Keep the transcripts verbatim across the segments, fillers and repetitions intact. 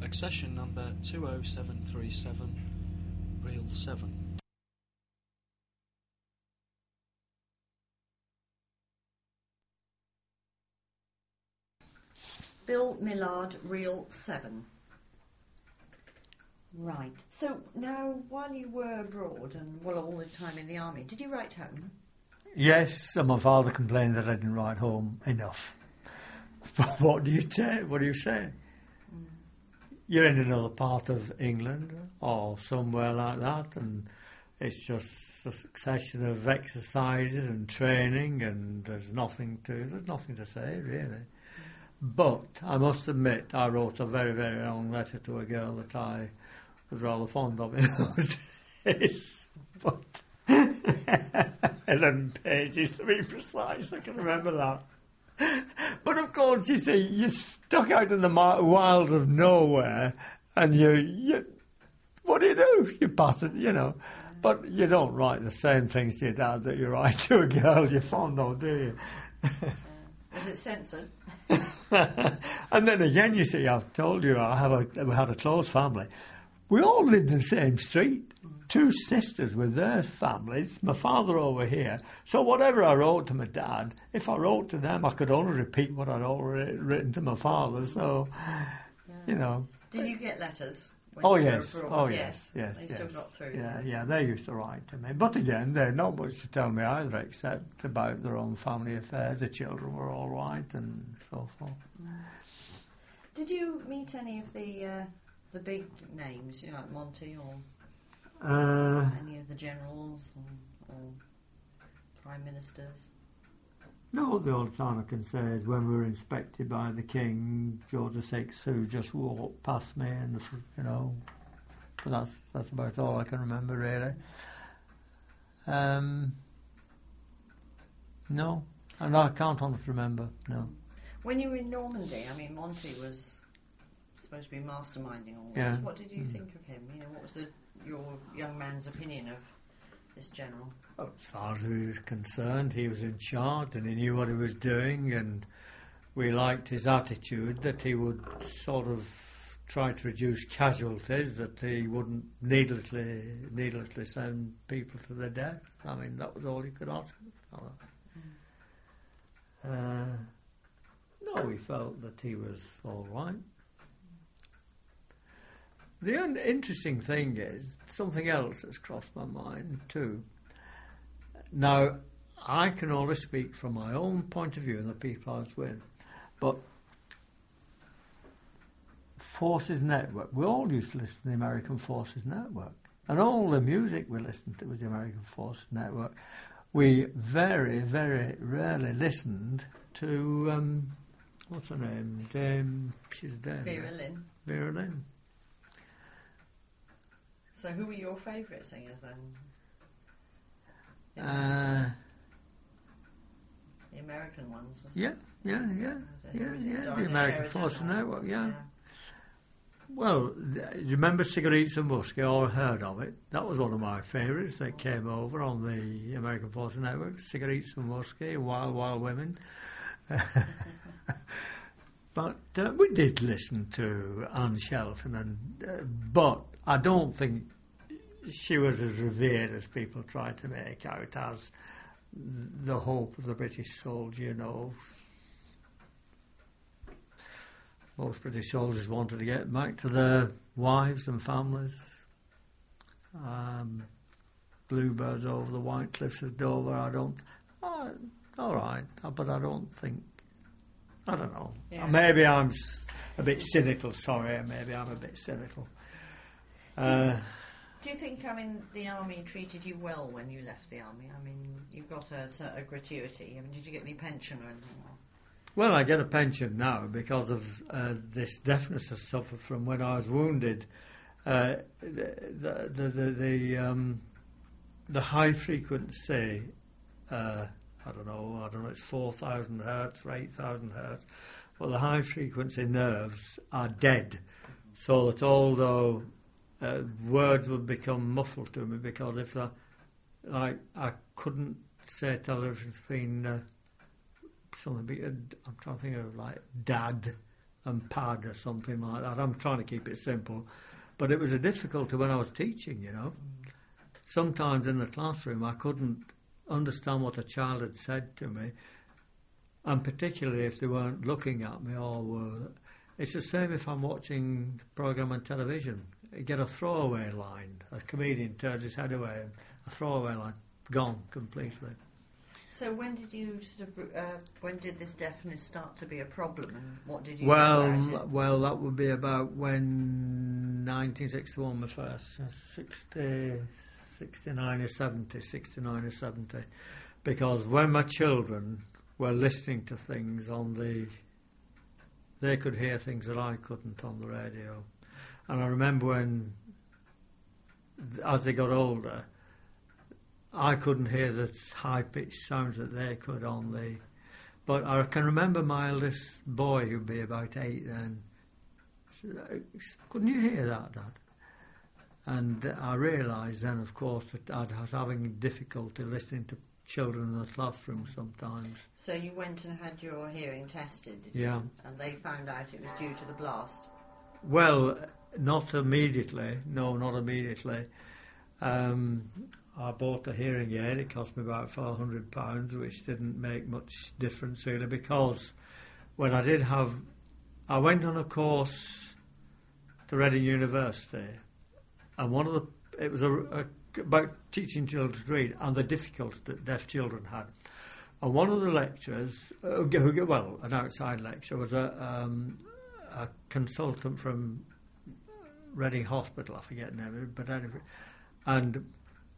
accession number two oh seven three seven, reel seven. Bill Millard, reel seven. Right. So now, while you were abroad and well, all the time in the army, did you write home? Yes, and my father complained that I didn't write home enough. But what do you say? What do you say? Mm. You're in another part of England or somewhere like that, and it's just a succession of exercises and training, and there's nothing to there's nothing to say really. Mm. But I must admit, I wrote a very very long letter to a girl that I was rather fond of in those days, but eleven pages to be precise. I can remember that. But of course, you see, you're stuck out in the wilds of nowhere, and you, you, what do you do? You pass it, you know. But you don't write the same things to your dad that you write to a girl you're fond of, do you? Was it censored? And then again, you see, I've told you, I have a, we had a close family. We all lived in the same street. Two sisters with their families, my father over here. So whatever I wrote to my dad, if I wrote to them, I could only repeat what I'd already written to my father. So, yeah. You know. Did you get letters? Oh yes, oh yes, yes, yes. They yes. still got through. Yeah, yeah. They used to write to me, but again, they had not much to tell me either, except about their own family affairs. The children were all right, and so forth. Mm. Did you meet any of the uh, the big names, you know, like Monty or? Uh, Any of the generals or, or prime ministers? No, the only time I can say is when we were inspected by the King, George the Sixth, who just walked past me, and you know, but that's that's about all I can remember really. Um, no, and I can't honestly remember. No. When you were in Normandy, I mean, Monty was supposed to be masterminding all this. Yeah. What did you mm. think of him? You know, what was the your young man's opinion of this general? Well, as far as he was concerned, he was in charge and he knew what he was doing, and we liked his attitude that he would sort of try to reduce casualties, that he wouldn't needlessly needlessly send people to their death. I mean, that was all you could ask of mm. uh, No, we felt that he was all right. The un- interesting thing is, something else that's crossed my mind too. Now, I can only speak from my own point of view and the people I was with, but Forces Network, we all used to listen to the American Forces Network, and all the music we listened to was the American Forces Network. We very, very rarely listened to, um, what's her name? Dame, she's a dame. Vera Lynn. Vera Lynn. So who were your favourite singers then? Uh, the American ones, wasn't yeah, it? yeah, yeah, yeah, yeah, yeah. the American Forces Network, yeah. yeah. Well, th- you remember Cigarettes and Whiskey, or heard of it? That was one of my favourites that came over on the American Forces Network, Cigarettes and Whiskey, Wild Wild Women. But uh, we did listen to Anne Shelton, and uh, but I don't think she was as revered as people try to make out as the hope of the British soldier, you know. Most British soldiers wanted to get back to their wives and families. Um, Bluebirds over the White Cliffs of Dover, I don't... Uh, all right, but I don't think... I don't know. Yeah. Maybe I'm a bit cynical, sorry, maybe I'm a bit cynical. Uh, Do you think, I mean, the army treated you well when you left the army? I mean, you got a, a gratuity. I mean, did you get any pension or anything? Well, I get a pension now because of uh, this deafness I suffered from when I was wounded. Uh, the the the the, um, the high frequency, uh, I don't know, I don't know, it's four thousand hertz or eight thousand hertz. Well, the high frequency nerves are dead, so that although uh, words would become muffled to me, because if I, like, I couldn't say television between uh, something, I'm trying to think of like dad and pad or something like that. I'm trying to keep it simple. But it was a difficulty when I was teaching, you know. Sometimes in the classroom I couldn't understand what a child had said to me, and particularly if they weren't looking at me or were... It's the same if I'm watching a programme on television. You get a throwaway line. A comedian turns his head away, and a throwaway line, gone completely. So when did you sort of, uh, when did this deafness start to be a problem, and what did you Well, do about it? well, that would be about when nineteen sixty-one, my first, sixty, sixty-nine or seventy, sixty-nine or seventy, because when my children were listening to things on the, they could hear things that I couldn't on the radio. And I remember when, as they got older, I couldn't hear the high-pitched sounds that they could on the... But I can remember my eldest boy, who'd be about eight then, said, couldn't you hear that, Dad? And I realised then, of course, that I was having difficulty listening to children in the classroom sometimes. So you went and had your hearing tested, did Yeah. you? And they found out it was due to the blast? Well, not immediately. No, not immediately. Um, I bought a hearing aid. It cost me about four hundred pounds, which didn't make much difference really, because when I did have... I went on a course to Reading University, and one of the... It was a, a, about teaching children to read and the difficulties that deaf children had. And one of the lecturers, uh, who, well, an outside lecturer, was a, um, a consultant from Reading Hospital, I forget the name, but anyway, and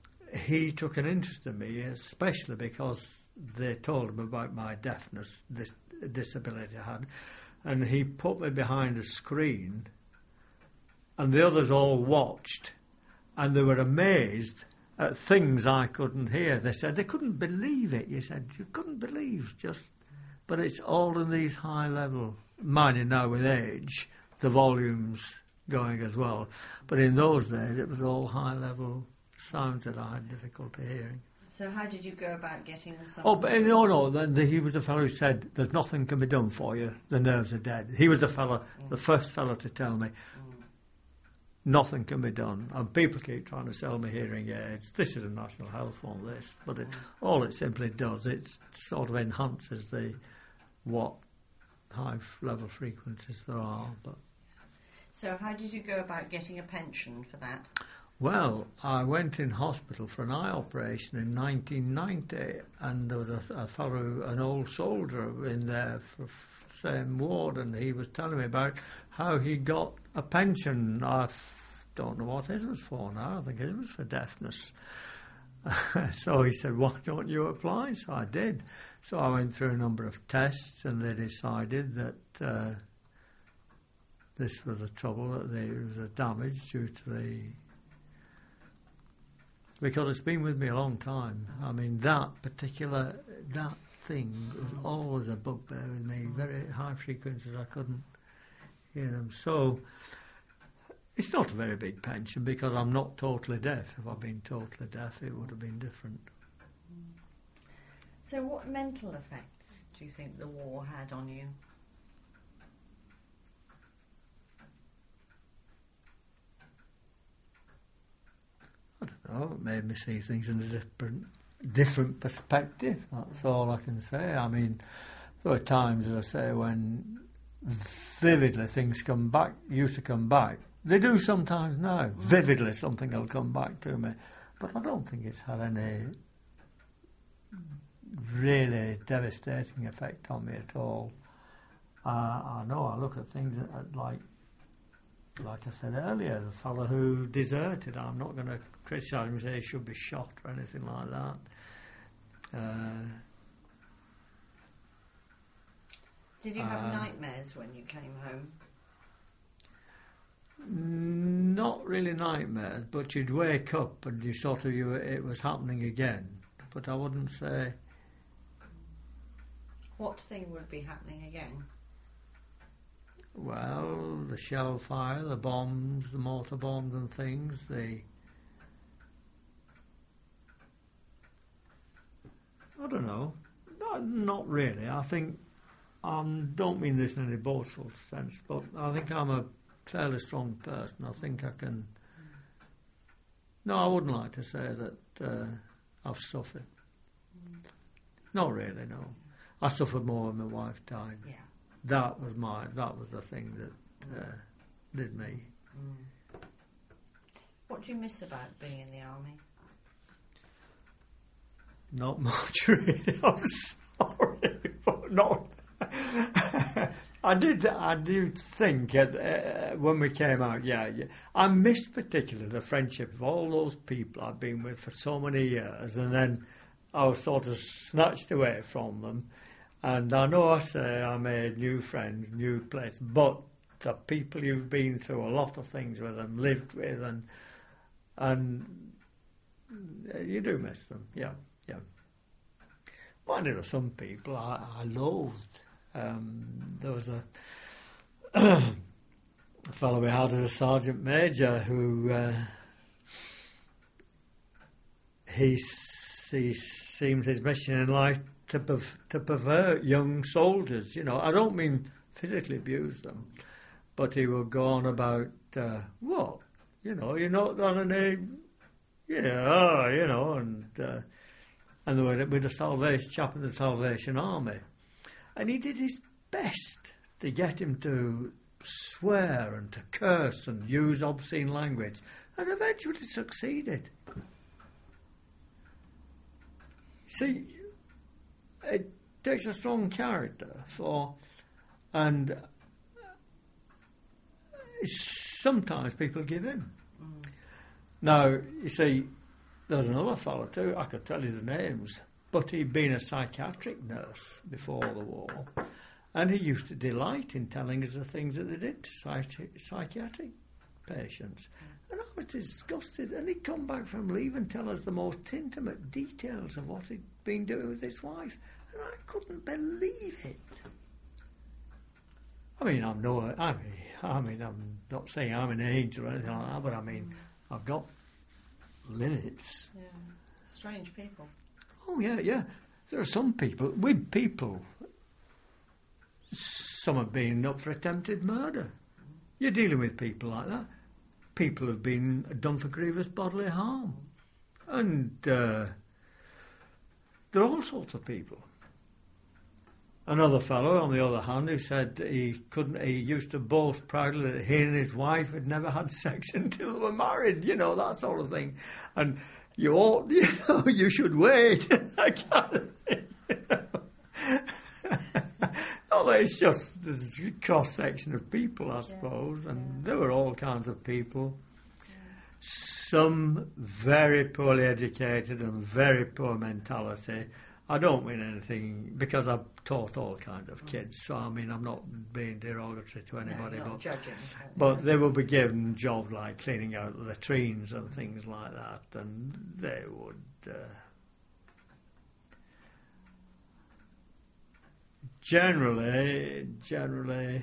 he took an interest in me, especially because they told him about my deafness, this disability I had, and he put me behind a screen, and the others all watched, and they were amazed at things I couldn't hear. They said they couldn't believe it. You said you couldn't believe just, but it's all in these high level. Mine now with age, the volumes going as well, but in those days it was all high level sounds that I had difficulty hearing. So how did you go about getting some... Oh, but no, no, the, the, he was the fellow who said, there's nothing can be done for you, the nerves are dead. He was the fellow, mm. the first fellow to tell me, mm. nothing can be done. And people keep trying to sell me hearing aids. This is a national health one, this, but it, mm. all it simply does, it sort of enhances the, what high level frequencies there are. But so how did you go about getting a pension for that? Well, I went in hospital for an eye operation in nineteen ninety, and there was a, a fellow, an old soldier in there for the same ward, and he was telling me about how he got a pension. I f- don't know what his was for now. I think his was for deafness. So he said, why don't you apply? So I did. So I went through a number of tests, and they decided that uh, this was a trouble, that there was a damage due to the... Because it's been with me a long time. I mean, that particular, that thing was always a bugbear with me. Very high frequencies, I couldn't hear them. So, it's not a very big pension because I'm not totally deaf. If I'd been totally deaf, it would have been different. So what mental effects do you think the war had on you? I don't know, it made me see things in a different different perspective. That's all I can say. I mean, there were times, as I say, when vividly things come back, used to come back. They do sometimes now. Vividly something will come back to me. But I don't think it's had any really devastating effect on me at all. Uh, I know I look at things at, at like Like I said earlier, the fellow who deserted, I'm not going to criticise him and say he should be shot or anything like that. Uh, Did you have uh, nightmares when you came home? Not really nightmares, but you'd wake up and you sort of, you, it was happening again. But I wouldn't say... What thing would be happening again? Well, the shell fire, the bombs, the mortar bombs and things, the... I don't know. Not, not really. I think I don't mean this in any boastful sense, but I think I'm a fairly strong person. I think I can. No, I wouldn't like to say that uh, I've suffered. Mm. Not really, no. I suffered more when my wife died. Yeah. That was my. That was the thing that uh, did me. Mm. What do you miss about being in the army? Not much, really. I'm sorry, but not. I did. I do think at, uh, when we came out, yeah, yeah, I missed particularly the friendship of all those people I've been with for so many years, and then I was sort of snatched away from them. And I know I say I made new friends, new places, but the people you've been through a lot of things with and lived with, and and you do miss them, yeah, yeah. Well, there are some people I, I loathed. Um, there was a, a fellow we had as a sergeant major who uh, he he seemed his mission in life to perv- to pervert young soldiers. You know, I don't mean physically abuse them, but he would go on about uh, what, you know, you're not on an aim, yeah, oh, you know, and uh, and they were with the Salvation chap in the Salvation Army. And he did his best to get him to swear and to curse and use obscene language, and eventually succeeded. See, it takes a strong character for, and sometimes people give in. Mm. Now, you see, there's another fellow too, I could tell you the names, but he'd been a psychiatric nurse before the war, and he used to delight in telling us the things that they did to psychi- psychiatric patients. And I was disgusted, and he'd come back from leave and tell us the most intimate details of what he'd been doing with his wife, and I couldn't believe it. I mean, I'm no, I mean, I mean, I'm not saying I'm an angel or anything like that, but I mean, I've got limits. Yeah, strange people. Oh, yeah, yeah. There are some people, with people, some have been up for attempted murder. You're dealing with people like that. People have been done for grievous bodily harm. And uh, there are all sorts of people. Another fellow, on the other hand, who said he couldn't, he used to boast proudly that he and his wife had never had sex until they were married, you know, that sort of thing. And you ought, you know, you should wait, that kind of thing, you know. Oh, it's just this cross-section of people, I suppose, yeah, and yeah. There were all kinds of people. Yeah. Some very poorly educated and very poor mentality. I don't mean anything, because I've taught all kinds of kids, so I mean I'm not being derogatory to anybody, no, but, judging, but they will be given jobs like cleaning out the latrines and things like that, and they would uh, generally, generally,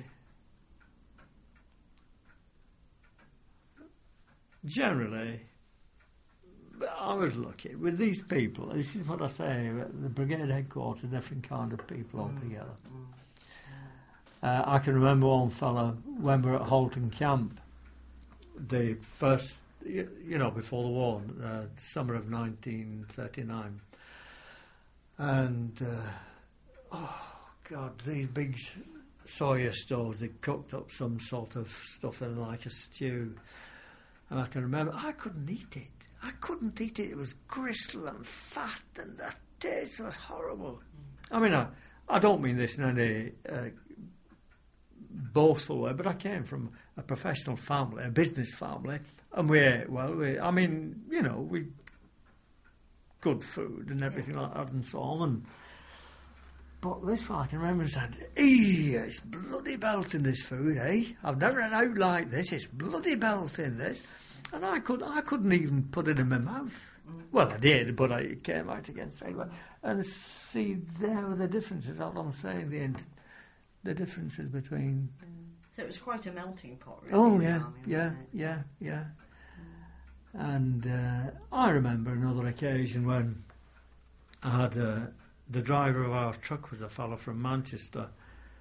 generally, I was lucky with these people. This is what I say, the brigade headquarters, different kind of people altogether. Uh, I can remember one fellow when we were at Halton Camp, the first, you, you know, before the war, uh, summer of nineteen thirty-nine. And, uh, oh, God, these big Sawyer stoves, they cooked up some sort of stuff in like a stew. And I can remember, I couldn't eat it. I couldn't eat it. It was gristle and fat, and the taste was horrible. Mm. I mean, I, I don't mean this in any uh, boastful way, but I came from a professional family, a business family, and we ate well. We, I mean, you know, we good food and everything like that and so on. And, but this one, I can remember saying, "Eee, it's bloody belting this food, eh? I've never had out like this. It's bloody belting this." And I could, I couldn't even put it in my mouth. Mm. Well, I did, but I, it came out again straight away. And see, there were the differences. That's what I'm saying. The the differences between. Mm. So it was quite a melting pot, really. Oh yeah, army, yeah, yeah, yeah. Mm. And uh, I remember another occasion when I had uh, the driver of our truck was a fellow from Manchester,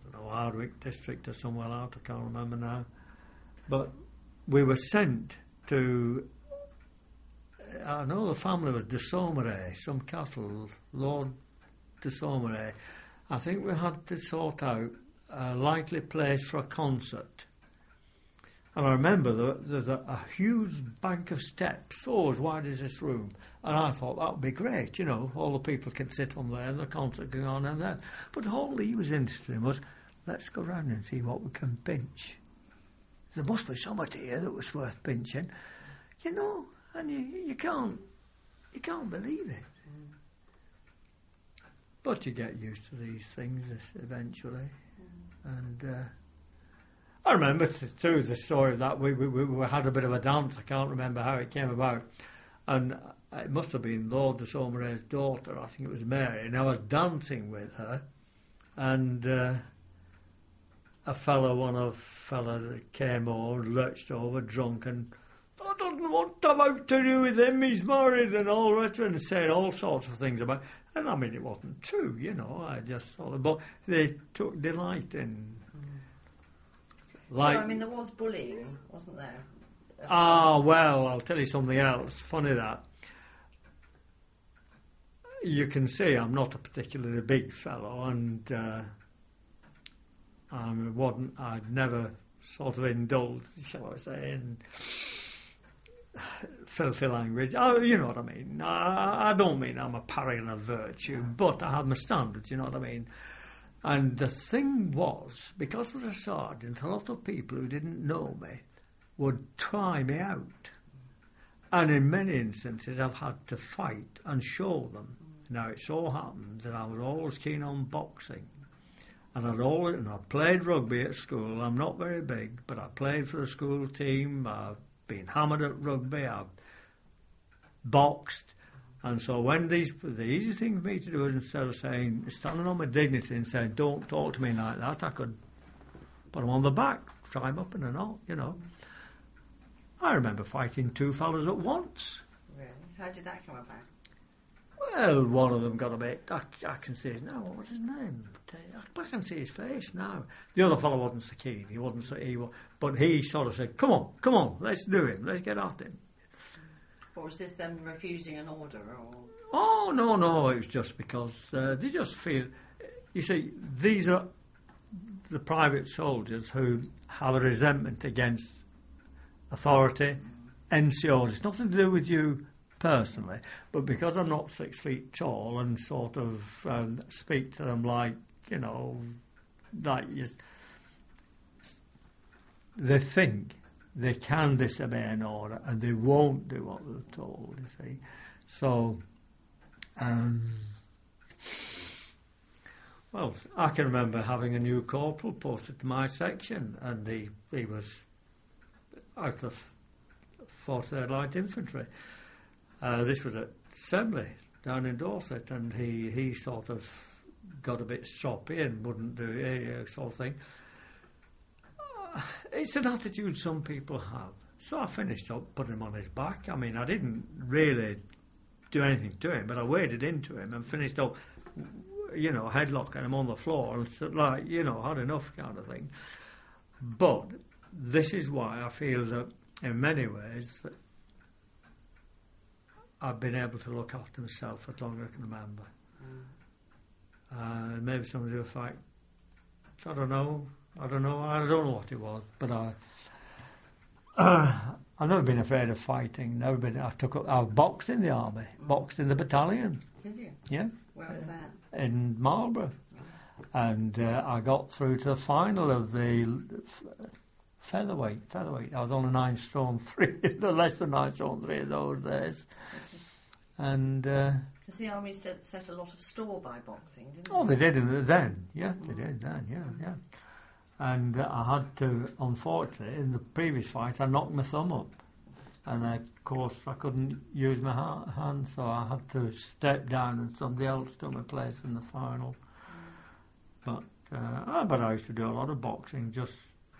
don't know, Hardwick district or somewhere out, I can't remember now. But we were sent to, I know the family was de Saumarez, some castle, Lord de Saumarez. I think we had to sort out a likely place for a concert. And I remember there, there's a, a huge bank of steps, oh, as wide as this room. And I thought that would be great, you know, all the people can sit on there and the concert going on and that. But all he was interested in was, let's go round and see what we can pinch. There must be somebody here that was worth pinching, you know, and you, you can't, you can't believe it. Mm. But you get used to these things eventually. Mm. And uh, I remember too the story of that we, we we had a bit of a dance. I can't remember how it came about, and it must have been Lord de Saumarez's daughter. I think it was Mary, and I was dancing with her, and uh, a fellow, one of fellas that came over, lurched over, drunk, and I don't want to have out to do with him. He's married and all the rest of it, and said all sorts of things about. And I mean, it wasn't true, you know. I just thought, but they took delight in. Like, so, I mean, there was bullying, wasn't there? Ah, well, I'll tell you something else. Funny that. You can see I'm not a particularly big fellow, and uh, I wasn't. I'd never sort of indulged, shall I say, in filthy language. Oh, you know what I mean. I, I don't mean I'm a paragon of virtue, but I have my standards. You know what I mean. And the thing was, because of the sergeant, a lot of people who didn't know me would try me out. And in many instances, I've had to fight and show them. Now, it so happens that I was always keen on boxing. And I'd always, and I played rugby at school. I'm not very big, but I played for the school team. I've been hammered at rugby. I've boxed. And so when these, the easy thing for me to do is instead of saying, standing on my dignity and saying, don't talk to me like that, I could put them on the back, tie them up in a knot, you know. I remember fighting two fellas at once. Really? How did that come about? Well, one of them got a bit, I, I can see his, now, what was his name? I can see his face now. The other fellow wasn't so keen, he wasn't so evil, but he sort of said, come on, come on, let's do him, let's get at him. Or was this them refusing an order? Or? Oh, no, no, it was just because uh, they just feel... You see, these are the private soldiers who have a resentment against authority, N C Os. It's nothing to do with you personally, but because I'm not six feet tall and sort of um, speak to them like, you know, like you, they think they can disobey an order and they won't do what they're told, you see. So, um, well, I can remember having a new corporal posted to my section, and he, he was out of forty-third Light Infantry. Uh, this was at Semley, down in Dorset, and he, he sort of got a bit stroppy and wouldn't do it, uh, sort of thing. It's an attitude some people have. So I finished up putting him on his back. I mean, I didn't really do anything to him, but I waded into him and finished up, you know, headlocking him on the floor and so, like, you know, had enough kind of thing. But this is why I feel that in many ways that I've been able to look after myself as long as I can remember. Mm. Uh, maybe some of the fact, I don't know. I don't know. I don't know what it was, but I, uh, I've never been afraid of fighting. Never been. I took. Up, I boxed in the army. Mm. Boxed in the battalion. Did you? Yeah. Where was that? In Marlborough, mm. and uh, I got through to the final of the featherweight. Featherweight. I was only nine stone three. The less than nine stone three of those days, and. Uh, Because the army set, set a lot of store by boxing, didn't they? Oh, they did then. Yeah, they did then. Yeah, yeah. And uh, I had to, unfortunately, in the previous fight, I knocked my thumb up. And, uh, of course, I couldn't use my ha- hand, so I had to step down and somebody else took my place in the final. But, uh, but I used to do a lot of boxing just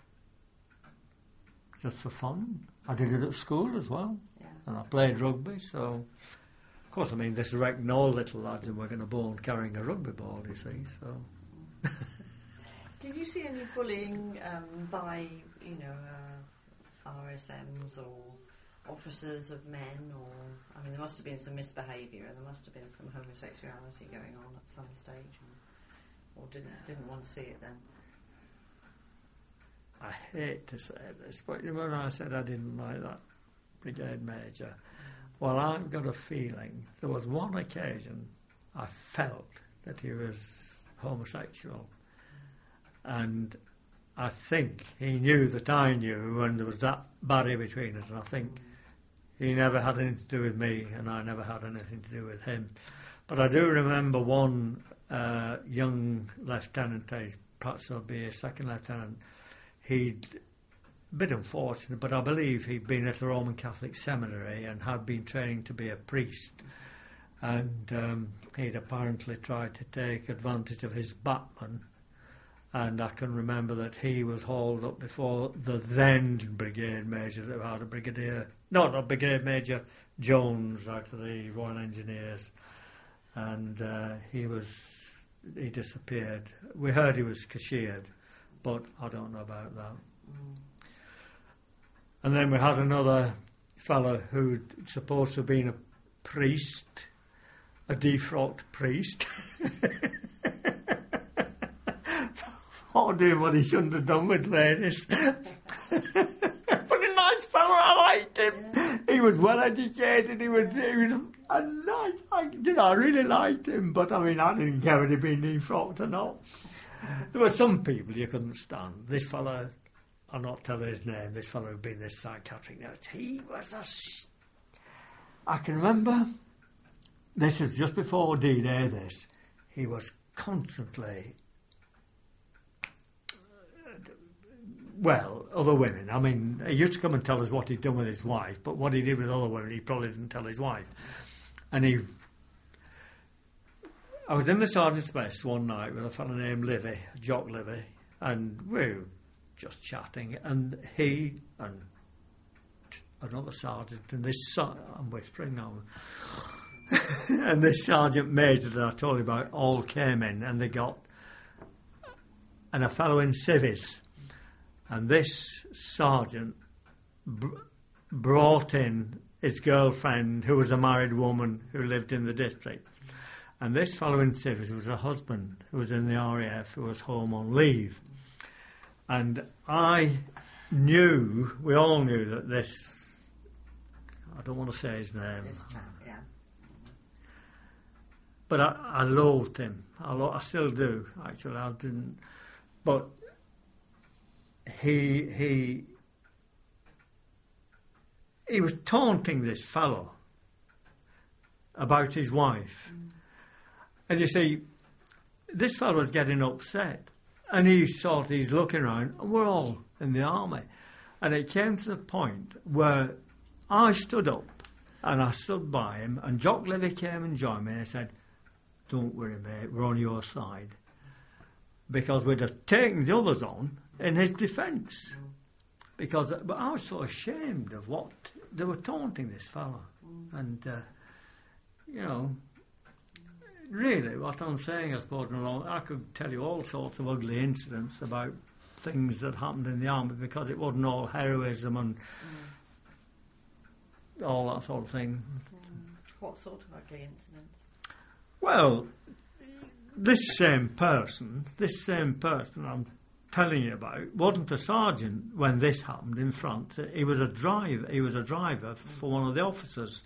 just for fun. I did it at school as well. Yeah. And I played rugby, so... Of course, I mean, this reckon all little lads and we're going to born carrying a rugby ball, you see, so... Did you see any bullying um, by, you know, uh, R S Ms or officers of men? Or I mean, there must have been some misbehaviour, and there must have been some homosexuality going on at some stage, or, or didn't didn't want to see it then. I hate to say this, but remember I said I didn't like that brigade major? Mm. Well, I've got a feeling there was one occasion I felt that he was homosexual. And I think he knew that I knew when there was that barrier between us, and I think he never had anything to do with me and I never had anything to do with him. But I do remember one uh, young lieutenant, perhaps he'll be a second lieutenant, he'd a bit unfortunate, but I believe he'd been at the Roman Catholic Seminary and had been training to be a priest, and um, he'd apparently tried to take advantage of his batman. And I can remember that he was hauled up before the then brigade major that had a brigadier, no, not brigade major Jones out of the Royal Engineers, and uh, he was he disappeared. We heard he was cashiered, but I don't know about that. Mm. And then we had another fellow who'd supposed to have been a priest, a defrocked priest. Oh, doing what he shouldn't have done with ladies. But a nice fellow, I liked him. Yeah. He was well educated, he was, he was a nice, I, you know, I really liked him, but I mean, I didn't care whether he'd been defrocked or not. There were some people you couldn't stand. This fellow, I'll not tell his name, this fellow who'd been this psychiatric nurse, he was a... Sh- I can remember, this was just before D-Day, this, he was constantly... Well, other women. I mean, he used to come and tell us what he'd done with his wife, but what he did with other women, he probably didn't tell his wife. And he... I was in the sergeant's mess one night with a fellow named Livy, Jock Livy, and we were just chatting, and he and another sergeant, and this... I'm whispering now. And this sergeant major that I told you about all came in, and they got... And a fellow in civvies. And this sergeant br- brought in his girlfriend, who was a married woman who lived in the district. And this fellow in civvies was a husband who was in the R A F, who was home on leave. And I knew, we all knew that this, I don't want to say his name. This chap, yeah. But I, I loathed him. I, lo- I still do, actually. I didn't, but... He he he was taunting this fellow about his wife, mm. and you see, this fellow was getting upset, and he sort of, he's looking around, and we're all in the army, and it came to the point where I stood up and I stood by him, and Jock Livy came and joined me, and he said, "Don't worry, mate, we're on your side," because we'd have taken the others on in his defence. Mm. Because but I was so ashamed of what they were taunting this fellow. Mm. And, uh, you know, really what I'm saying, I suppose, I could tell you all sorts of ugly incidents about things that happened in the army, because it wasn't all heroism and mm. all that sort of thing. Mm. What sort of ugly incidents? Well, this same person, this same person I'm telling you about, wasn't a sergeant when this happened in France. He was a driver. He was a driver for one of the officers.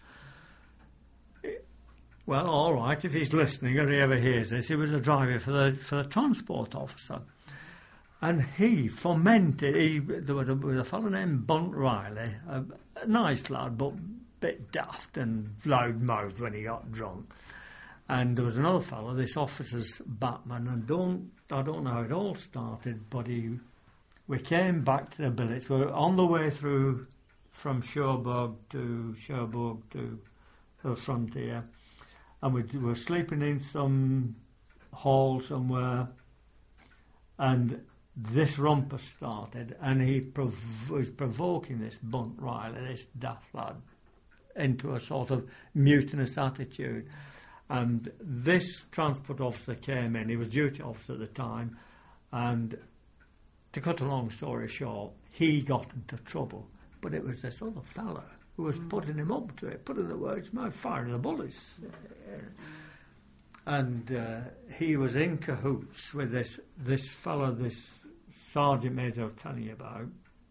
Well, all right, if he's listening or he ever hears this, he was a driver for the for the transport officer, and he fomented. He there was a, there was a fellow named Bunt Riley, a, a nice lad, but a bit daft and loud-mouthed when he got drunk. And there was another fellow, this officer's batman, and don't I don't know how it all started, but he, we came back to the billets. We were on the way through from Cherbourg to Cherbourg to the frontier, and we were sleeping in some hall somewhere, and this rumpus started, and he prov- was provoking this Bunt Riley, this daft lad, into a sort of mutinous attitude. And this transport officer came in, he was duty officer at the time, And to cut a long story short, he got into trouble, but it was this other fella who was mm. putting him up to it, putting the words, my firing the bullets. Mm. And uh, he was in cahoots with this this fella, this sergeant major I was telling you about.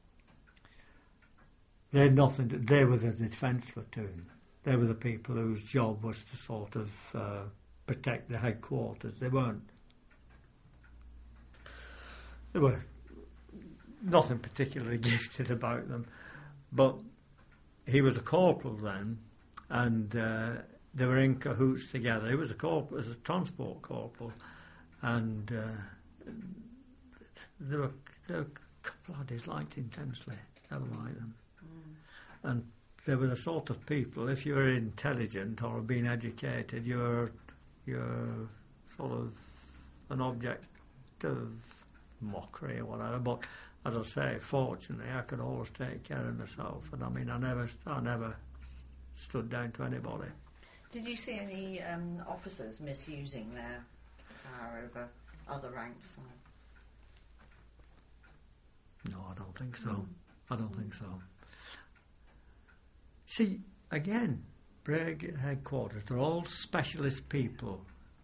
They had nothing to, they were the defence platoon. They were the people whose job was to sort of uh, protect the headquarters. They weren't, they were nothing particularly gifted about them. But he was a corporal then, and uh, they were in cahoots together. He was a corporal, was a transport corporal, and uh, there were, there were a couple of lads liked intensely. Never liked them. Mm. And they were the sort of people, if you were intelligent or had been educated, you're you're sort of an object of mockery or whatever. But as I say, fortunately, I could always take care of myself, and I mean, I never, I never stood down to anybody. Did you see any um, officers misusing their power over other ranks? No, I don't think so. Mm. I don't mm. think so. See, again, Brigade headquarters, they're all specialist people.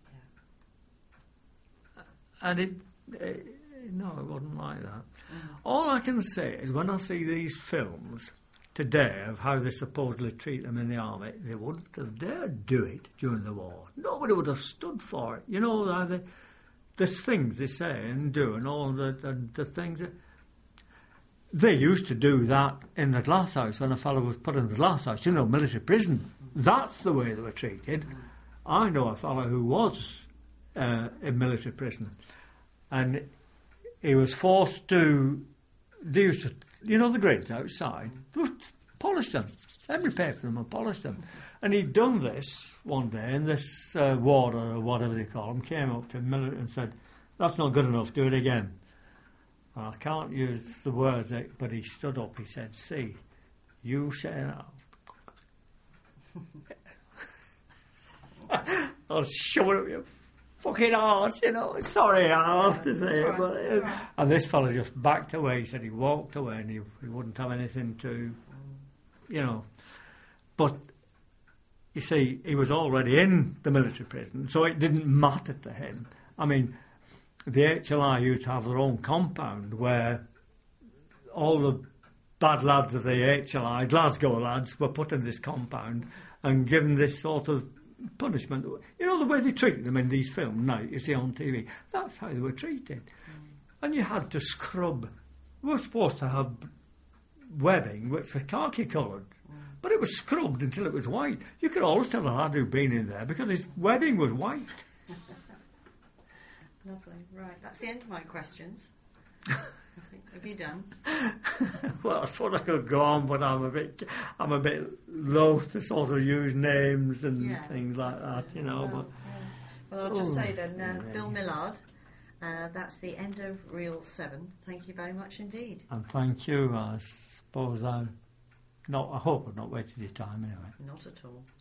Yeah. And it, it, no, it wasn't like that. Mm. All I can say is when I see these films today of how they supposedly treat them in the army, they wouldn't have dared do it during the war. Nobody would have stood for it. You know, the, there's things they say and do and all the, the, the things that... They used to do that in the glass house when a fellow was put in the glass house, you know, military prison. That's the way they were treated. I know a fellow who was uh, in military prison, and he was forced to, they used to, you know, the grids outside, they would polish them. Every paper of them would polish them. And he'd done this one day, and this uh, warder, or whatever they call him, came up to him and said, that's not good enough, do it again. I can't use the words, but he stood up, he said, see, you say that. I'll shove it up your fucking arse, you know. Sorry, I have to say it. But, uh, right. And this fellow just backed away. He said he walked away and he, he wouldn't have anything to, you know. But, you see, he was already in the military prison, so it didn't matter to him. I mean... The H L I used to have their own compound where all the bad lads of the H L I, Glasgow lads, were put in this compound and given this sort of punishment. You know the way they treat them in these films now, you see on T V? That's how they were treated. Mm. And you had to scrub. We were supposed to have webbing which was khaki coloured, mm. but it was scrubbed until it was white. You could always tell a lad who'd been in there because his webbing was white. Lovely. Right, that's the end of my questions. Have you done? Well, I thought I could go on, but I'm a bit, I'm a bit loath to sort of use names and yeah. things like that, you know. Well, but yeah. well I'll just say then, uh, yeah. Bill Millard, uh, that's the end of Reel seven. Thank you very much indeed. And thank you. I suppose I'm not. I hope I've not wasted your time anyway. Not at all.